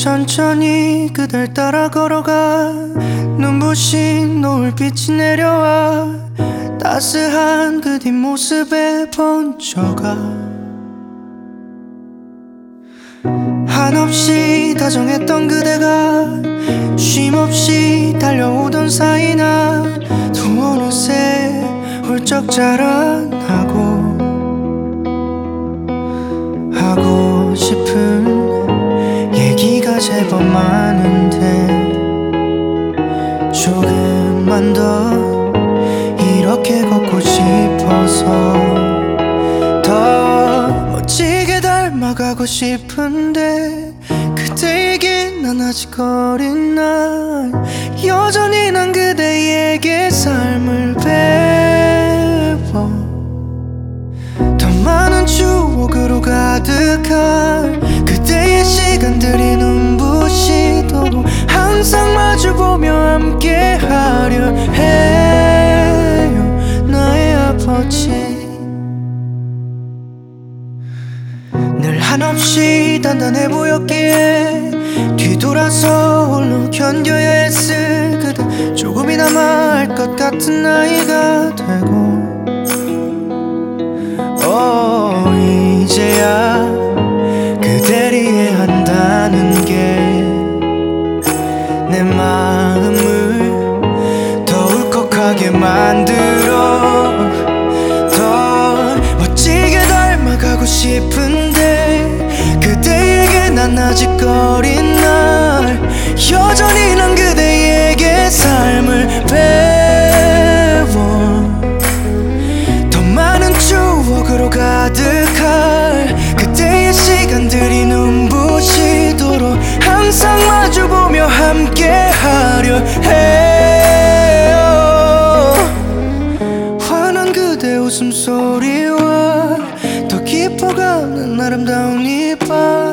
천천히 그댈 따라 걸어가 눈부신 노을빛이 내려와 따스한 그 뒷모습에 번져가 한없이 다정했던 그대가 쉼없이 달려오던 사이나 또 어느새 훌쩍 자라나고 하고 싶은 얘기가 제법 많은데 조금만 더 이렇게 걷고 싶어서 더 멋지게 닮아가고 싶은데 그대에게 난 아직 어린 날 여전히 난 그대에게 삶을 배워 더 많은 추억으로 가득한 그대의 시간들이 눈부시도록 항상 마주보며 함께하려 해요 나의 아버지 늘 한없이 단단해 보였기에 뒤돌아서 홀로 견뎌야 했을 그대 조금이나마 알 것 같은 나이가 되고 이제야 그댈 이해한다는 게 내 마음을 더 울컥하게 만들어 더 멋지게 닮아가고 싶은데 그대에게 난 아직 어린 날 여전히 난 그대에게 삶을 배워 더 많은 추억으로 가득할 그대의 시간들이 눈부시도록 항상 마주보며 함께하려 해요 환한 그대 웃음소리와 더 깊어가는 아름다운 이 밤